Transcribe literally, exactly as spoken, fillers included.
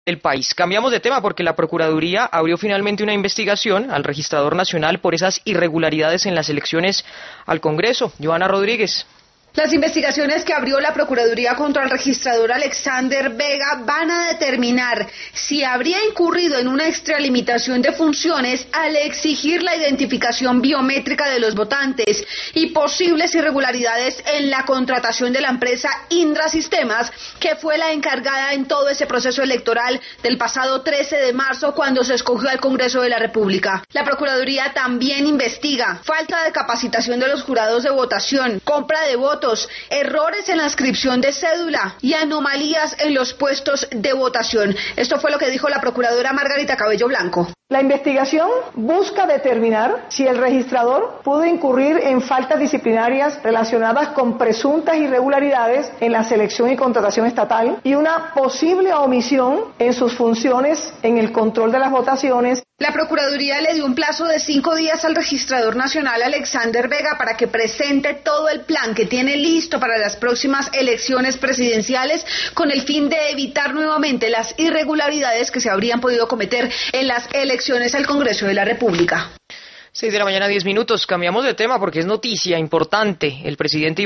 El país. Cambiamos de tema porque la Procuraduría abrió finalmente una investigación al Registrador Nacional por esas irregularidades en las elecciones al Congreso. Joana Rodríguez. Las investigaciones que abrió la Procuraduría contra el registrador Alexander Vega van a determinar si habría incurrido en una extralimitación de funciones al exigir la identificación biométrica de los votantes y posibles irregularidades en la contratación de la empresa Indra Sistemas, que fue la encargada en todo ese proceso electoral del pasado trece de marzo cuando se escogió al Congreso de la República. La Procuraduría también investiga falta de capacitación de los jurados de votación, compra de votos, errores en la inscripción de cédula y anomalías en los puestos de votación. Esto fue lo que dijo la procuradora Margarita Cabello Blanco. La investigación busca determinar si el registrador pudo incurrir en faltas disciplinarias relacionadas con presuntas irregularidades en la selección y contratación estatal y una posible omisión en sus funciones en el control de las votaciones. La Procuraduría le dio un plazo de cinco días al registrador nacional Alexander Vega para que presente todo el plan que tiene listo para las próximas elecciones presidenciales con el fin de evitar nuevamente las irregularidades que se habrían podido cometer en las elecciones al Congreso de la República. Seis de la mañana, diez minutos. Cambiamos de tema porque es noticia importante. El presidente